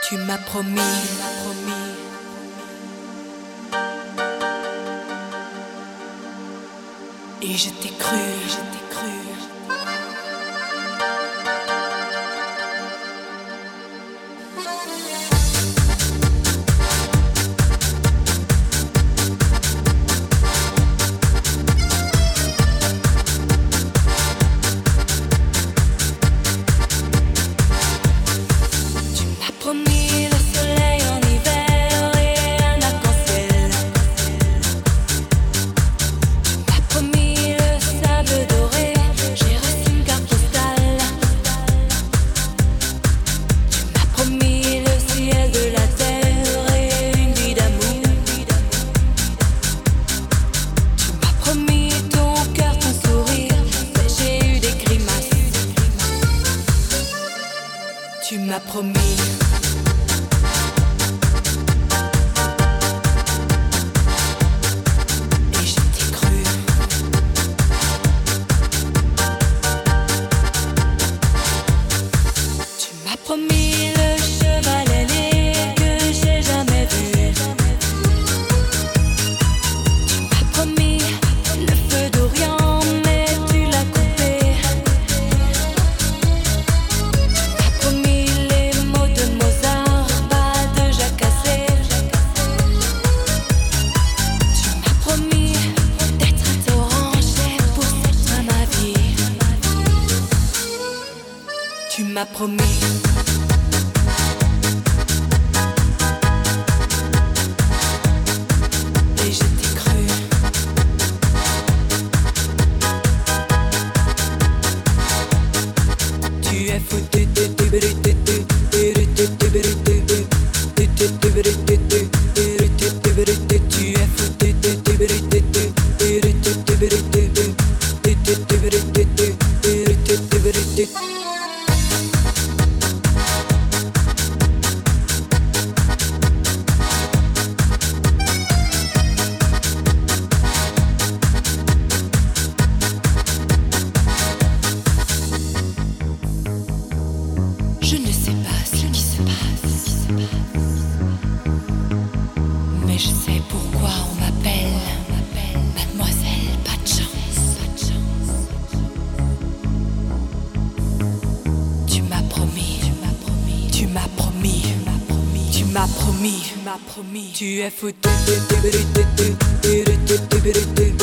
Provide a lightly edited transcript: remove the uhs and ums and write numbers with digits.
Tu m'as promis, et je t'ai cru. Promis le soleil en hiver et un arc-en-ciel. Tu m'as promis le sable doré, j'ai reçu une carte postale. Tu m'as promis le ciel de la terre et une vie d'amour. Tu m'as promis ton cœur, ton sourire, mais j'ai eu des grimaces. Tu m'as promis. Promis le cheval ailé que j'ai jamais vu. Tu m'as promis le feu d'Orient, mais tu l'as coupé. Tu m'as promis les mots de Mozart, pas de Jacques Cassel. Tu m'as promis d'être un torrent, j'ai pour cette ma vie. Tu m'as promis. Je ne sais pas ce qui se passe, mais je sais pourquoi on m'appelle Mademoiselle Pas de chance. Tu m'as promis, tu m'as promis, tu m'as promis, tu es foutu.